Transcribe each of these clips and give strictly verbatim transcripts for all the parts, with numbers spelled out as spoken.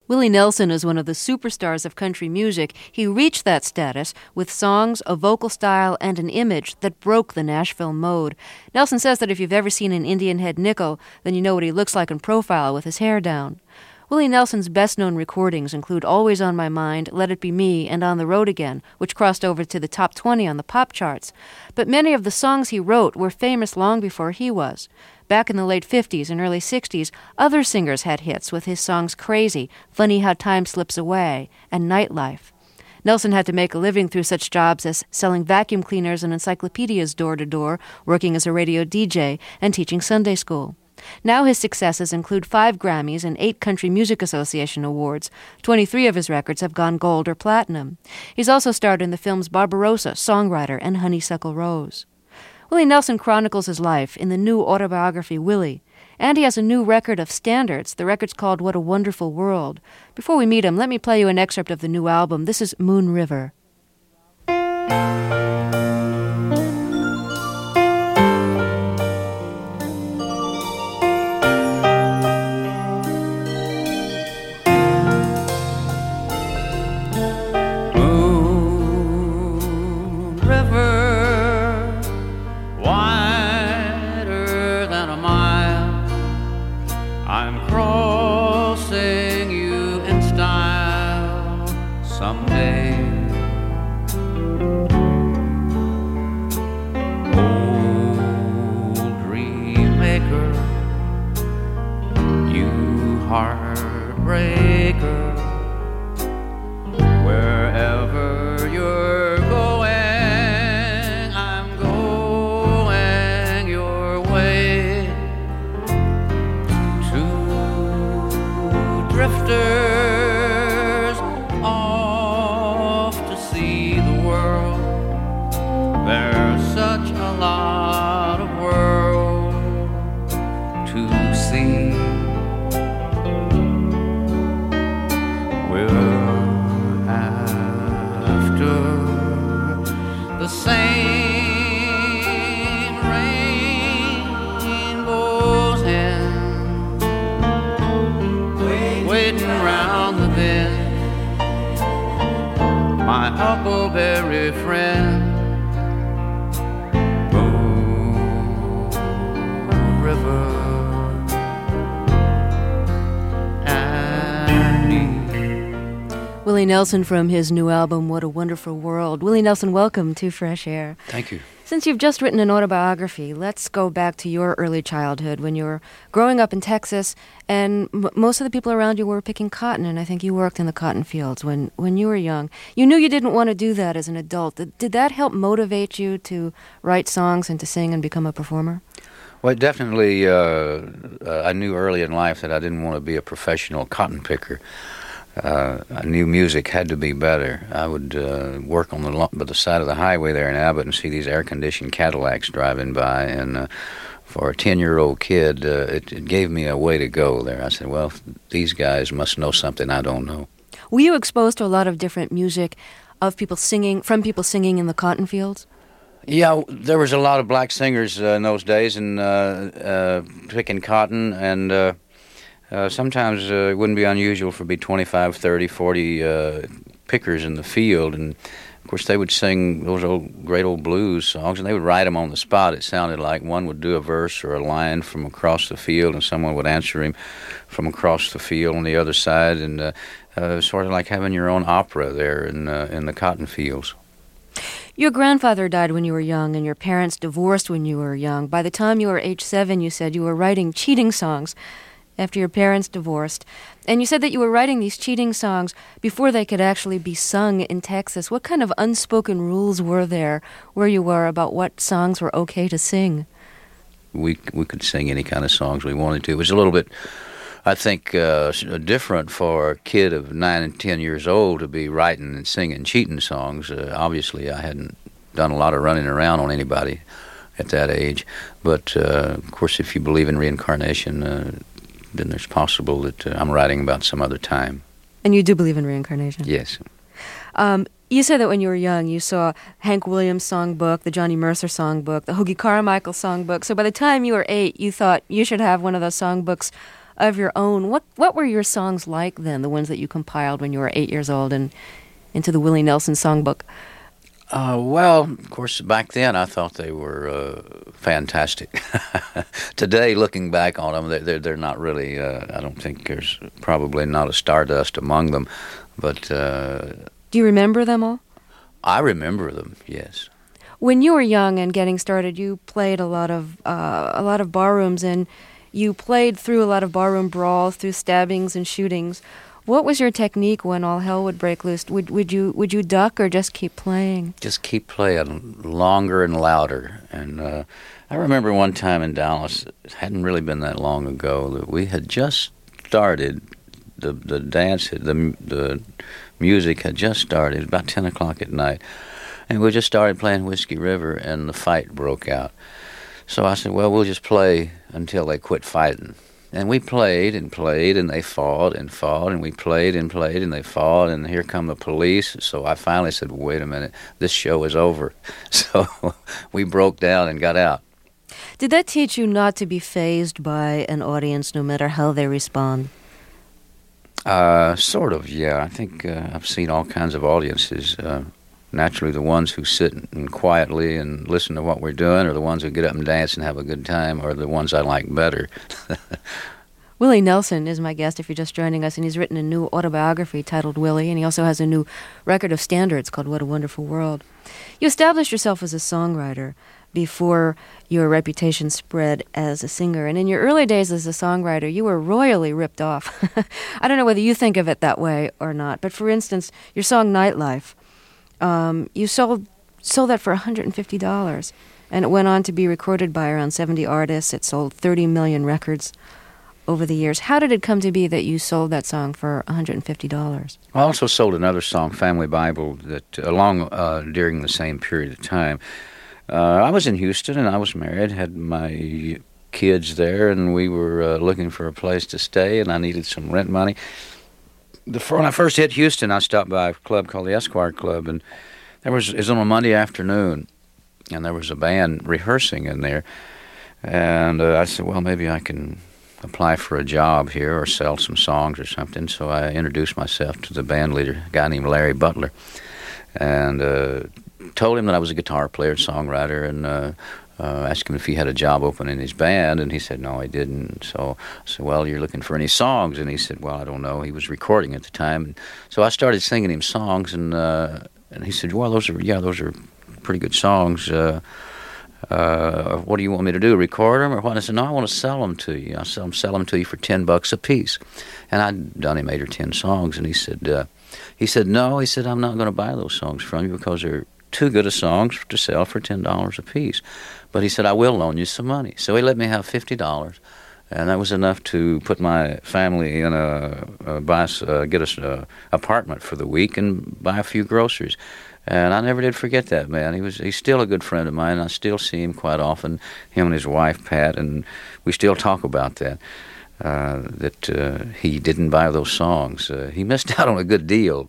Willie Nelson is one of the superstars of country music. He reached that status with songs, a vocal style, and an image that broke the Nashville mode. Nelson says that if you've ever seen an Indian head nickel, then you know what he looks like in profile with his hair down. Willie Nelson's best-known recordings include Always on My Mind, Let It Be Me, and On the Road Again, which crossed over to the top twenty on the pop charts. But many of the songs he wrote were famous long before he was. Back in the late fifties and early sixties, other singers had hits with his songs Crazy, Funny How Time Slips Away, and Nightlife. Nelson had to make a living through such jobs as selling vacuum cleaners and encyclopedias door-to-door, working as a radio D J, and teaching Sunday school. Now his successes include five Grammys and eight Country Music Association awards. Twenty-three of his records have gone gold or platinum. He's also starred in the films Barbarossa, Songwriter, and Honeysuckle Rose. Willie Nelson chronicles his life in the new autobiography, Willie. And he has a new record of standards. The record's called What a Wonderful World. Before we meet him, let me play you an excerpt of the new album. This is Moon River. Huckleberry friend, Moon River and me. Willie Nelson from his new album, What a Wonderful World. Willie Nelson, welcome to Fresh Air. Thank you. Since you've just written an autobiography, let's go back to your early childhood when you were growing up in Texas, and m- most of the people around you were picking cotton, and I think you worked in the cotton fields when, when you were young. You knew you didn't want to do that as an adult. Did, did that help motivate you to write songs and to sing and become a performer? Well, definitely, uh, uh, I knew early in life that I didn't want to be a professional cotton picker. Uh, I knew music had to be better. I would uh, work on the lo- by the side of the highway there in Abbott and see these air-conditioned Cadillacs driving by, and uh, for a ten-year-old kid, uh, it, it gave me a way to go there. I said, well, these guys must know something I don't know. Were you exposed to a lot of different music of people singing, from people singing in the cotton fields? Yeah, there was a lot of black singers uh, in those days, and uh, uh, picking cotton, and uh, Uh, sometimes uh, it wouldn't be unusual for be twenty-five, thirty, forty uh, pickers in the field, and of course they would sing those old great old blues songs, and they would write them on the spot. It sounded like one would do a verse or a line from across the field, and someone would answer him from across the field on the other side, and uh, uh, sort of like having your own opera there in uh, in the cotton fields. Your grandfather died when you were young, and your parents divorced when you were young. By the time you were age seven, you said you were writing cheating songs after your parents divorced. And you said that you were writing these cheating songs before they could actually be sung in Texas. What kind of unspoken rules were there where you were about what songs were okay to sing? We we could sing any kind of songs we wanted to. It was a little bit, I think, uh, different for a kid of nine and ten years old to be writing and singing cheating songs. Uh, obviously, I hadn't done a lot of running around on anybody at that age. But, uh, of course, if you believe in reincarnation, uh, then there's possible that uh, I'm writing about some other time. And you do believe in reincarnation? Yes. Um, you said that when you were young, you saw Hank Williams' songbook, the Johnny Mercer songbook, the Hoagy Carmichael songbook. So by the time you were eight, you thought you should have one of those songbooks of your own. What what were your songs like then, the ones that you compiled when you were eight years old and into the Willie Nelson songbook? Uh, well, of course, back then I thought they were uh, fantastic. Today, looking back on them, they're, they're not really, uh, I don't think there's probably not a Stardust among them. But uh, do you remember them all? I remember them, yes. When you were young and getting started, you played a lot of uh, a lot of barrooms, and you played through a lot of barroom brawls, through stabbings and shootings. What was your technique when all hell would break loose? Would would you would you duck or just keep playing? Just keep playing longer and louder. And uh, I remember one time in Dallas, it hadn't really been that long ago, that we had just started the the dance, the the music had just started about ten o'clock at night, and we just started playing Whiskey River, and the fight broke out. So I said, well, we'll just play until they quit fighting. And we played and played, and they fought and fought, and we played and played, and they fought, and here come the police. So I finally said, wait a minute, this show is over. So we broke down and got out. Did that teach you not to be fazed by an audience, no matter how they respond? Uh, sort of, yeah. I think uh, I've seen all kinds of audiences. Uh, naturally, the ones who sit and quietly and listen to what we're doing, or the ones who get up and dance and have a good time, are the ones I like better. Willie Nelson is my guest if you're just joining us, and he's written a new autobiography titled Willie, and he also has a new record of standards called What a Wonderful World. You established yourself as a songwriter before your reputation spread as a singer, and in your early days as a songwriter, you were royally ripped off. I don't know whether you think of it that way or not, but for instance, your song Nightlife, um, you sold sold that for one hundred fifty dollars, and it went on to be recorded by around seventy artists. It sold thirty million records over the years. How did it come to be that you sold that song for one hundred fifty dollars? I also sold another song, Family Bible, that along uh, during the same period of time. Uh, I was in Houston, and I was married, had my kids there, and we were uh, looking for a place to stay, and I needed some rent money. The, when I first hit Houston, I stopped by a club called the Esquire Club, and there was, it was on a Monday afternoon, and there was a band rehearsing in there. And uh, I said, well, maybe I can apply for a job here or sell some songs or something. So I introduced myself to the band leader, a guy named Larry Butler, and uh, told him that I was a guitar player, songwriter, and uh, uh, asked him if he had a job open in his band, and he said, no, he didn't. So I said, well, you're looking for any songs? And he said, well, I don't know. He was recording at the time. And so I started singing him songs, and uh, and he said, well, those are, yeah, those are pretty good songs. Uh, uh, what do you want me to do, record them or what? I said, no, I want to sell them to you. I sell them, sell them to you for ten bucks a piece. And I'd done him eight or ten songs, and he said, uh, he said, no, he said, I'm not going to buy those songs from you because they're too good of songs to sell for ten dollars a piece. But he said, I will loan you some money. So he let me have fifty dollars, and that was enough to put my family in a, a buy us, uh, get us an apartment for the week and buy a few groceries. And I never did forget that man. He was he's still a good friend of mine. I still see him quite often, him and his wife, Pat, and we still talk about that. Uh, that uh, he didn't buy those songs. Uh, he missed out on a good deal.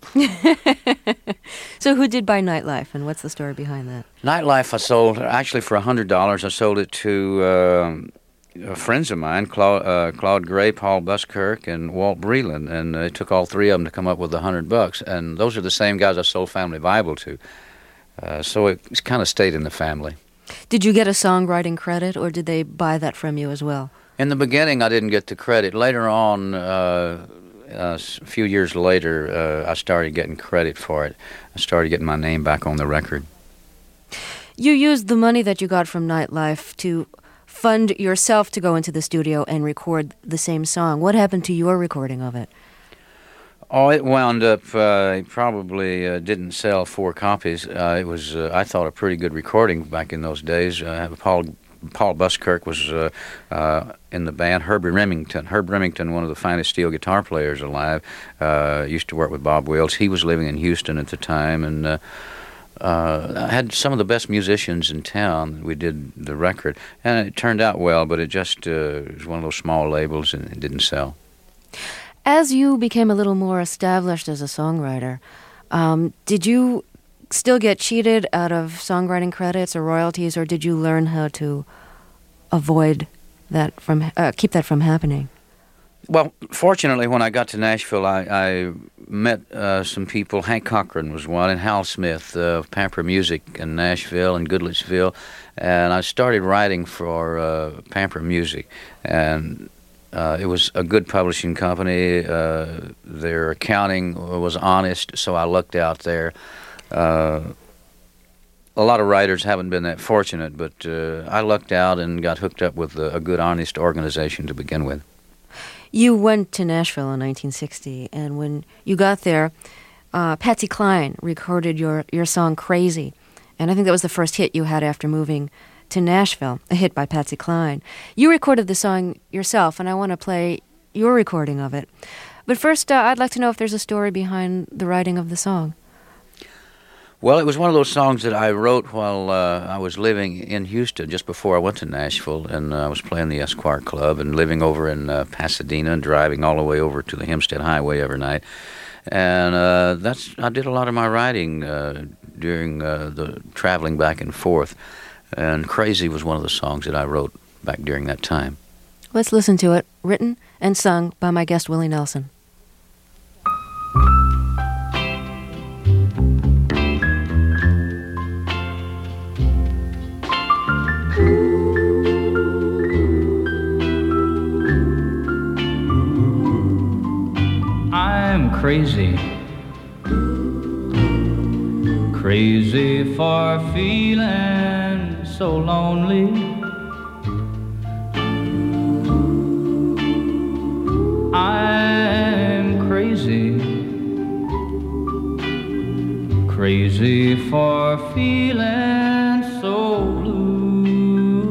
So who did buy Nightlife, and what's the story behind that? Nightlife I sold, actually for one hundred dollars. I sold it to uh, friends of mine, Claude, uh, Claude Gray, Paul Buskirk, and Walt Breland, and it took all three of them to come up with one hundred bucks. And those are the same guys I sold Family Bible to. Uh, so it kind of stayed in the family. Did you get a songwriting credit, or did they buy that from you as well? In the beginning, I didn't get the credit. Later on, uh, uh, a few years later, uh, I started getting credit for it. I started getting my name back on the record. You used the money that you got from Nightlife to fund yourself to go into the studio and record the same song. What happened to your recording of it? Oh, it wound up, uh, it probably uh, didn't sell four copies. Uh, it was, uh, I thought, a pretty good recording back in those days. Uh, Paul Paul Buskirk was uh, uh, in the band. Herbie Remington. Herb Remington, one of the finest steel guitar players alive, uh, used to work with Bob Wills. He was living in Houston at the time, and uh, uh, I had some of the best musicians in town. We did the record, and it turned out well, but it just uh, was one of those small labels, and it didn't sell. As you became a little more established as a songwriter, um, did you still get cheated out of songwriting credits or royalties, or did you learn how to avoid that from uh, keep that from happening? Well, fortunately, when I got to Nashville, I, I met uh, some people. Hank Cochran was one, and Hal Smith of Pamper Music in Nashville and Goodlettsville. And I started writing for uh, Pamper Music. And uh, it was a good publishing company. Uh, their accounting was honest, so I lucked out there. Uh, a lot of writers haven't been that fortunate, but uh, I lucked out and got hooked up with a, a good, honest organization to begin with. You went to Nashville in nineteen sixty, and when you got there, uh, Patsy Cline recorded your, your song Crazy, and I think that was the first hit you had after moving to Nashville, a hit by Patsy Cline. You recorded the song yourself, and I want to play your recording of it. But first, uh, I'd like to know if there's a story behind the writing of the song. Well, it was one of those songs that I wrote while uh, I was living in Houston, just before I went to Nashville, and uh, I was playing the Esquire Club and living over in uh, Pasadena and driving all the way over to the Hempstead Highway every night. And uh, that's I did a lot of my writing uh, during uh, the traveling back and forth, and Crazy was one of the songs that I wrote back during that time. Let's listen to it, written and sung by my guest Willie Nelson. I'm crazy, crazy for feeling so lonely. I'm crazy, crazy for feeling so blue.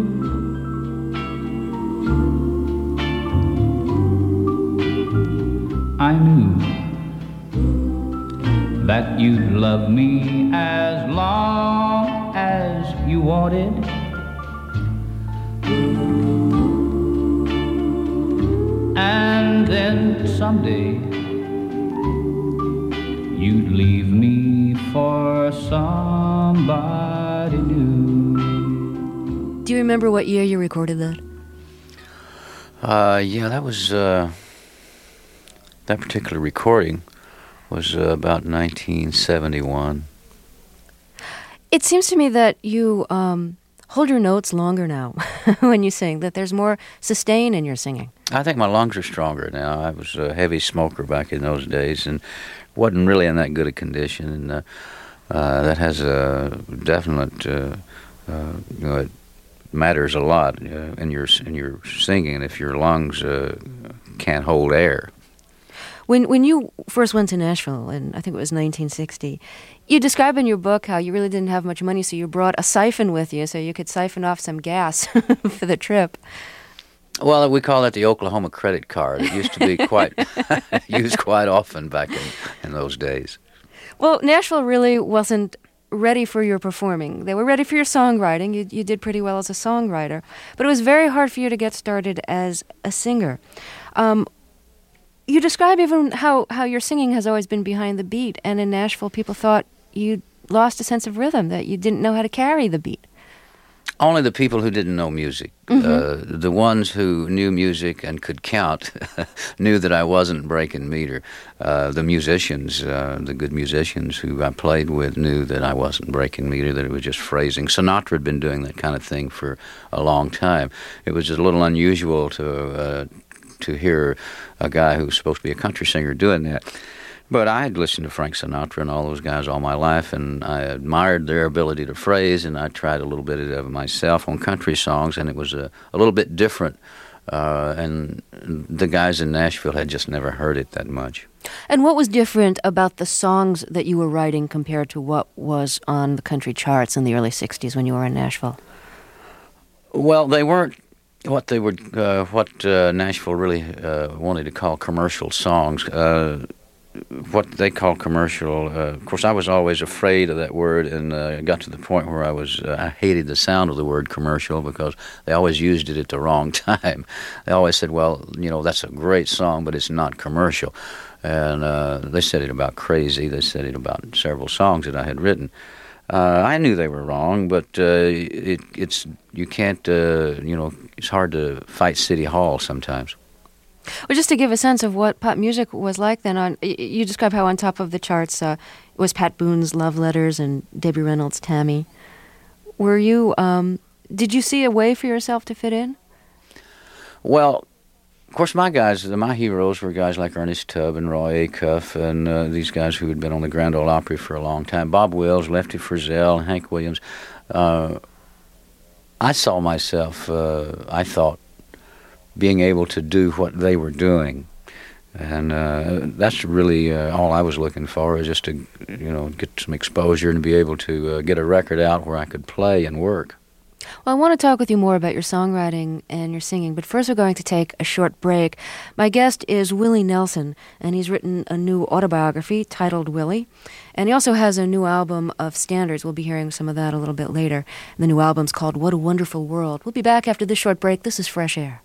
I knew that you'd love me as long as you wanted. And then someday you'd leave me for somebody new. Do you remember what year you recorded that? Uh, yeah, that was... Uh That particular recording was uh, about nineteen seventy-one. It seems to me that you um, hold your notes longer now when you sing, that there's more sustain in your singing. I think my lungs are stronger now. I was a heavy smoker back in those days and wasn't really in that good a condition. And uh, uh, that has a definite, uh, uh, you know, it matters a lot uh, in your in your singing if your lungs uh, can't hold air. When when you first went to Nashville, and I think it was nineteen sixty, you describe in your book how you really didn't have much money, so you brought a siphon with you so you could siphon off some gas for the trip. Well, we call that the Oklahoma credit card. It used to be quite used quite often back in, in those days. Well, Nashville really wasn't ready for your performing. They were ready for your songwriting. You, you did pretty well as a songwriter. But it was very hard for you to get started as a singer. Um, You describe even how, how your singing has always been behind the beat, and in Nashville people thought you lost a sense of rhythm, that you didn't know how to carry the beat. Only the people who didn't know music. Mm-hmm. Uh, the ones who knew music and could count knew that I wasn't breaking meter. Uh, the musicians, uh, the good musicians who I played with knew that I wasn't breaking meter, that it was just phrasing. Sinatra had been doing that kind of thing for a long time. It was just a little unusual to... Uh, to hear a guy who was supposed to be a country singer doing that. But I had listened to Frank Sinatra and all those guys all my life, and I admired their ability to phrase, and I tried a little bit of it myself on country songs, and it was a, a little bit different, uh, and the guys in Nashville had just never heard it that much. And what was different about the songs that you were writing compared to what was on the country charts in the early sixties when you were in Nashville? Well, they weren't what they would, uh, what uh, Nashville really uh, wanted to call commercial songs. Uh, what they call commercial, uh, of course, I was always afraid of that word, and uh, got to the point where I was, uh, I hated the sound of the word commercial because they always used it at the wrong time. They always said, well, you know, that's a great song, but it's not commercial. And uh, they said it about Crazy. They said it about several songs that I had written. Uh, I knew they were wrong, but uh, it, it's you can't, uh, you know, it's hard to fight City Hall sometimes. Well, just to give a sense of what pop music was like then, on you describe how on top of the charts uh, was Pat Boone's Love Letters and Debbie Reynolds' Tammy. Were you, um, did you see a way for yourself to fit in? Well, of course, my guys, my heroes were guys like Ernest Tubb and Roy Acuff and uh, these guys who had been on the Grand Ole Opry for a long time. Bob Wills, Lefty Frizzell, Hank Williams. Uh, I saw myself, uh, I thought, being able to do what they were doing. And uh, that's really uh, all I was looking for, is just to, you know, get some exposure and be able to uh, get a record out where I could play and work. Well, I want to talk with you more about your songwriting and your singing, but first we're going to take a short break. My guest is Willie Nelson, and he's written a new autobiography titled Willie, and he also has a new album of standards. We'll be hearing some of that a little bit later. The new album's called What a Wonderful World. We'll be back after this short break. This is Fresh Air.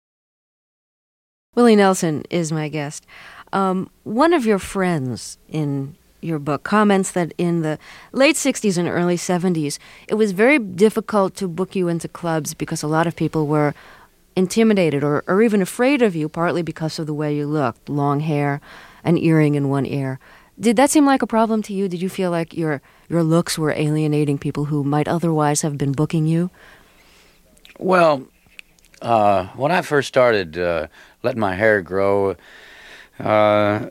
Willie Nelson is my guest. Um, one of your friends in your book comments that in the late sixties and early seventies, it was very difficult to book you into clubs because a lot of people were intimidated or, or even afraid of you, partly because of the way you looked, long hair, an earring in one ear. Did that seem like a problem to you? Did you feel like your your looks were alienating people who might otherwise have been booking you? Well, uh, when I first started uh, letting my hair grow, uh,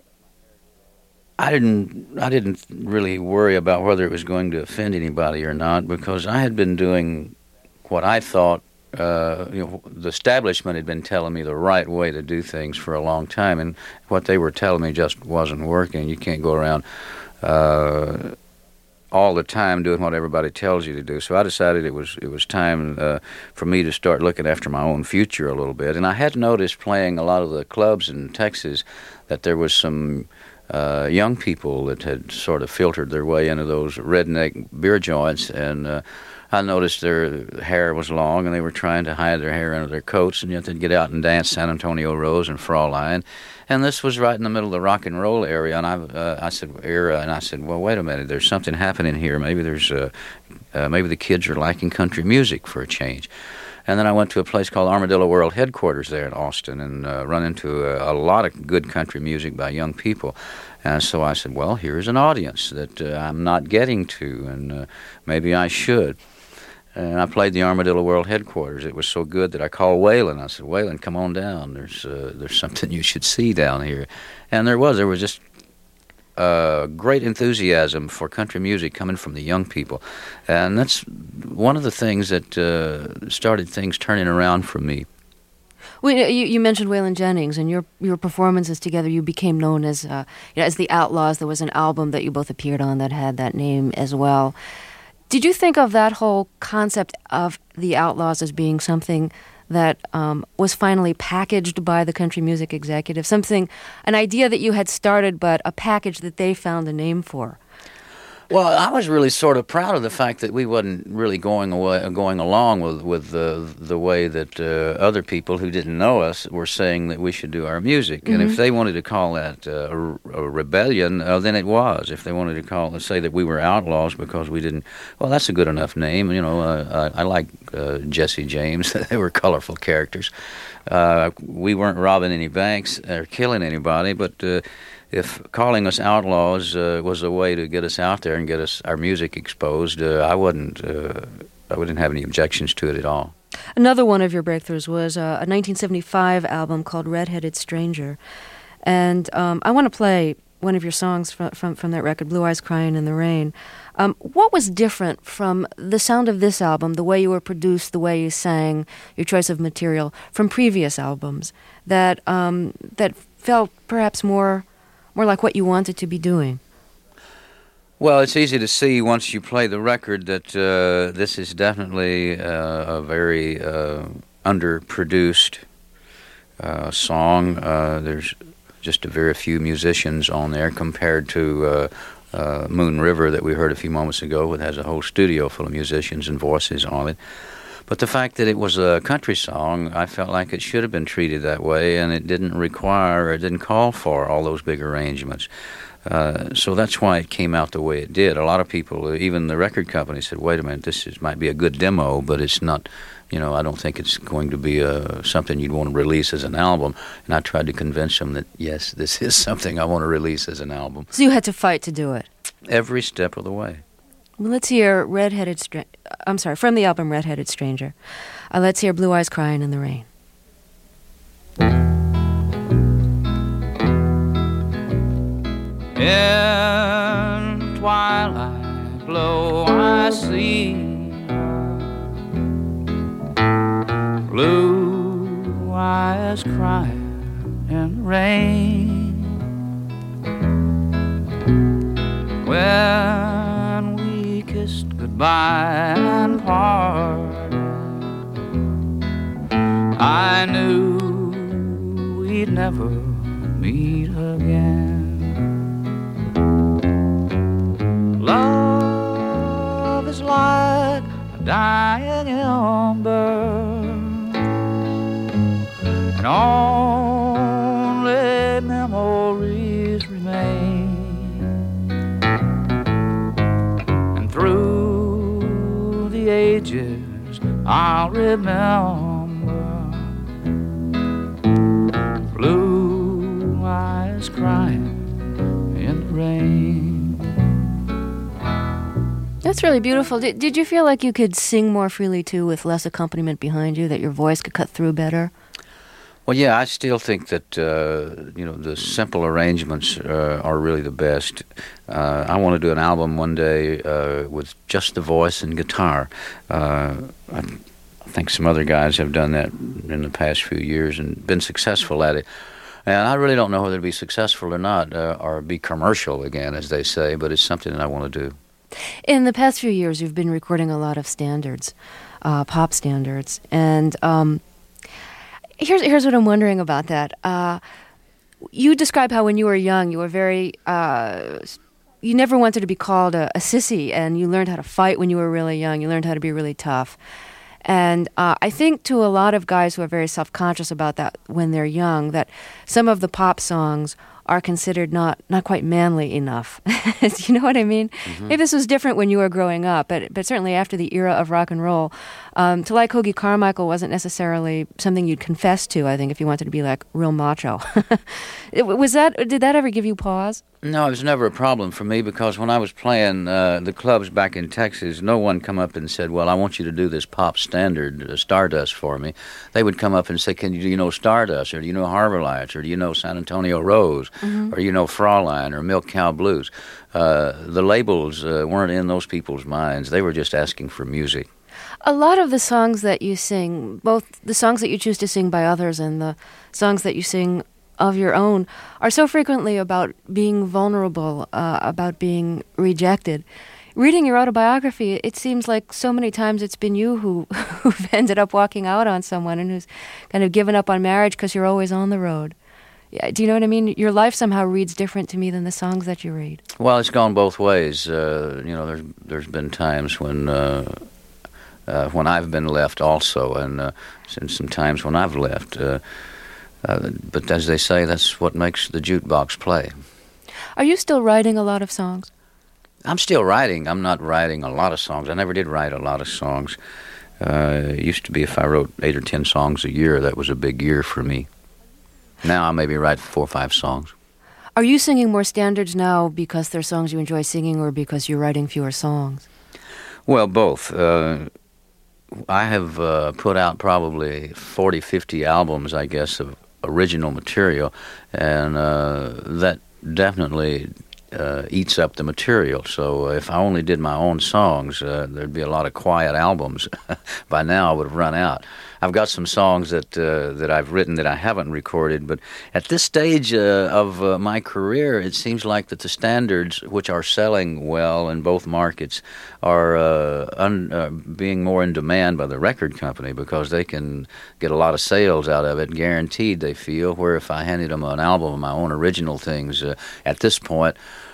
I didn't I didn't really worry about whether it was going to offend anybody or not, because I had been doing what I thought uh, you know, the establishment had been telling me the right way to do things for a long time, and what they were telling me just wasn't working. You can't go around uh, all the time doing what everybody tells you to do. So I decided it was it was time uh, for me to start looking after my own future a little bit. And I had noticed playing a lot of the clubs in Texas that there was some Uh, young people that had sort of filtered their way into those redneck beer joints, and uh, I noticed their hair was long, and they were trying to hide their hair under their coats, and yet they'd get out and dance San Antonio Rose and Fraulein, and this was right in the middle of the rock and roll area, and I, uh, I said, era, and I said, well, wait a minute, there's something happening here. Maybe there's, uh, uh, maybe the kids are liking country music for a change. And then I went to a place called Armadillo World Headquarters there in Austin, and uh, run into a, a lot of good country music by young people. And so I said, well, here's an audience that uh, I'm not getting to, and uh, maybe I should. And I played the Armadillo World Headquarters. It was so good that I called Waylon. I said, Waylon, come on down. There's uh, there's something you should see down here. And there was. There was just uh, great enthusiasm for country music coming from the young people. And that's one of the things that uh, started things turning around for me. Well, you, you mentioned Waylon Jennings, and your your performances together, you became known as uh, you know, as the Outlaws. There was an album that you both appeared on that had that name as well. Did you think of that whole concept of the Outlaws as being something that um, was finally packaged by the country music executive, something, an idea that you had started, but a package that they found a name for? Well, I was really sort of proud of the fact that we wasn't really going away, going along with with the the way that uh, other people who didn't know us were saying that we should do our music. Mm-hmm. And if they wanted to call that uh, a, a rebellion, uh, then it was. If they wanted to call say that we were outlaws because we didn't, well, that's a good enough name. You know, uh, I, I like uh, Jesse James. They were colorful characters. Uh, we weren't robbing any banks or killing anybody, but Uh, if calling us outlaws uh, was a way to get us out there and get us our music exposed, uh, I wouldn't, uh, I wouldn't have any objections to it at all. Another one of your breakthroughs was uh, a nineteen seventy-five album called Red-Headed Stranger, and um, I want to play one of your songs from, from from that record, Blue Eyes Crying in the Rain. Um, what was different from the sound of this album, the way you were produced, the way you sang, your choice of material, from previous albums that um, that felt perhaps more more like what you wanted to be doing? Well, it's easy to see once you play the record that uh, this is definitely uh, a very uh, underproduced uh, song. Uh, there's just a very few musicians on there compared to uh, uh, Moon River that we heard a few moments ago, that has a whole studio full of musicians and voices on it. But the fact that it was a country song, I felt like it should have been treated that way, and it didn't require, or it didn't call for all those big arrangements. Uh, so that's why it came out the way it did. A lot of people, even the record company, said, wait a minute, this is, might be a good demo, but it's not you know, I don't think it's going to be uh, something you'd want to release as an album. And I tried to convince them that, yes, this is something I want to release as an album. So you had to fight to do it? Every step of the way. Well, let's hear Red-Headed Stra- I'm sorry, from the album Red-Headed Stranger. Uh, let's hear Blue Eyes Crying in the Rain. In twilight glow I see blue eyes crying in the rain. When we kissed goodbye and parted, I knew we'd never meet again. Love is like a dying ember, and only memories remain. And through the ages I'll remember blue eyes crying in the rain. That's really beautiful. Did, did you feel like you could sing more freely, too, with less accompaniment behind you, that your voice could cut through better? Well, yeah, I still think that, uh, you know, the simple arrangements uh, are really the best. Uh, I want to do an album one day uh, with just the voice and guitar. Uh, I, I think some other guys have done that in the past few years and been successful at it. And I really don't know whether to be successful or not, uh, or be commercial again, as they say, but it's something that I want to do. In the past few years, you've been recording a lot of standards, uh, pop standards, and um, here's here's what I'm wondering about that. Uh, you describe how when you were young, you were very, uh, you never wanted to be called a, a sissy, and you learned how to fight when you were really young. You learned how to be really tough. And uh, I think to a lot of guys who are very self-conscious about that when they're young, that some of the pop songs are considered not, not quite manly enough. Do you know what I mean? Mm-hmm. Maybe this was different when you were growing up, but but certainly after the era of rock and roll, um, to like Hoagy Carmichael wasn't necessarily something you'd confess to, I think, if you wanted to be like real macho. Was that, did that ever give you pause? No, it was never a problem for me because when I was playing uh, the clubs back in Texas, no one come up and said, well, I want you to do this pop standard, uh, Stardust, for me. They would come up and say, Can you, do you know Stardust, or do you know Harbor Lights, or do you know San Antonio Rose, mm-hmm. or you know Fraulein, or Milk Cow Blues. Uh, the labels uh, weren't in those people's minds. They were just asking for music. A lot of the songs that you sing, both the songs that you choose to sing by others and the songs that you sing of your own, are so frequently about being vulnerable, uh, about being rejected. Reading your autobiography, it seems like so many times it's been you who, who've ended up walking out on someone and who's kind of given up on marriage because you're always on the road. Yeah, do you know what I mean? Your life somehow reads different to me than the songs that you read. Well, it's gone both ways. Uh, you know, there's there's been times when uh, uh, when I've been left also, and uh, some times when I've left. Uh, Uh, but as they say, that's what makes the jukebox play. Are you still writing a lot of songs? I'm still writing. I'm not writing a lot of songs. I never did write a lot of songs. Uh, it used to be if I wrote eight or ten songs a year, that was a big year for me. Now I maybe write four or five songs. Are you singing more standards now because they're songs you enjoy singing or because you're writing fewer songs? Well, both. Uh, I have uh, put out probably forty, fifty albums, I guess, of original material, and uh, that definitely uh, eats up the material. So if I only did my own songs, uh, there'd be a lot of quiet albums. By now I would have run out. I've got some songs that uh, that I've written that I haven't recorded, but at this stage uh, of uh, my career, it seems like that the standards, which are selling well in both markets, are uh, un, uh, being more in demand by the record company because they can get a lot of sales out of it, guaranteed, they feel, where if I handed them an album of my own original things, uh, at this point,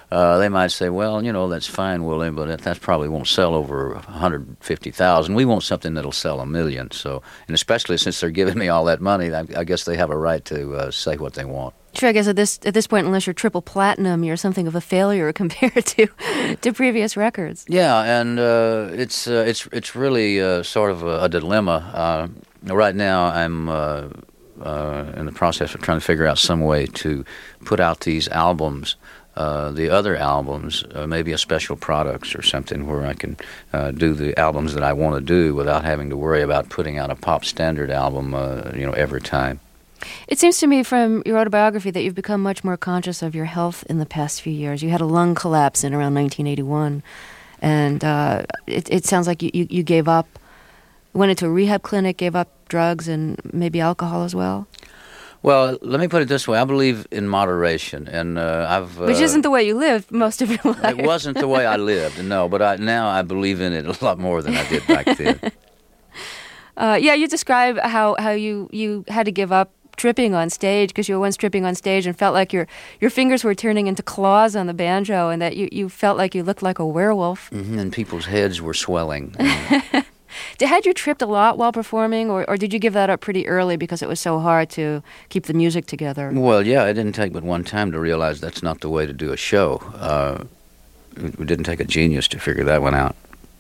uh, they might say, well, you know, that's fine, Willie, but that, that probably won't sell over one hundred fifty thousand. We want something that'll sell a million. So, and especially since they're giving me all that money, I, I guess they have a right to uh, say what they want. Sure, I guess at this at this point, unless you're triple platinum, you're something of a failure compared to to previous records. Yeah, and uh, it's uh, it's it's really uh, sort of a, a dilemma. Uh, right now, I'm uh, uh, in the process of trying to figure out some way to put out these albums, uh, the other albums, uh, maybe a special products or something where I can uh, do the albums that I want to do without having to worry about putting out a pop standard album, uh, you know, every time. It seems to me from your autobiography that you've become much more conscious of your health in the past few years. You had a lung collapse in around nineteen eighty-one, and uh, it, it sounds like you, you, you gave up, went into a rehab clinic, gave up drugs and maybe alcohol as well. Well, let me put it this way. I believe in moderation, and uh, I've... Uh, Which isn't the way you lived most of your life. It wasn't the way I lived, no, but I, now I believe in it a lot more than I did back then. uh, yeah, you describe how, how you, you had to give up tripping on stage because you were once tripping on stage and felt like your your fingers were turning into claws on the banjo, and that you, you felt like you looked like a werewolf. Mm-hmm, and people's heads were swelling. Had you tripped a lot while performing, or, or did you give that up pretty early because it was so hard to keep the music together? Well, yeah, it didn't take but one time to realize that's not the way to do a show. Uh, it didn't take a genius to figure that one out.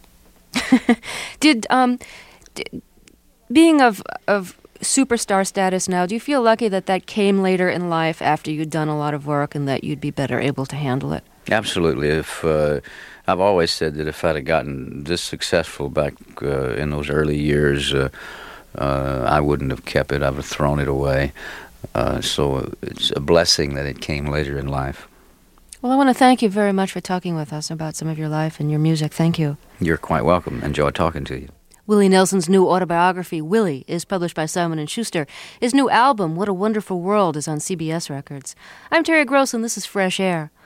Did um, d- being of of superstar status now, do you feel lucky that that came later in life after you'd done a lot of work and that you'd be better able to handle it? Absolutely. If uh, I've always said that if I'd have gotten this successful back uh, in those early years, uh, uh, I wouldn't have kept it. I would have thrown it away. Uh, so it's a blessing that it came later in life. Well, I want to thank you very much for talking with us about some of your life and your music. Thank you. You're quite welcome. Enjoy talking to you. Willie Nelson's new autobiography, Willie, is published by Simon and Schuster. His new album, What a Wonderful World, is on C B S Records. I'm Terry Gross, and this is Fresh Air.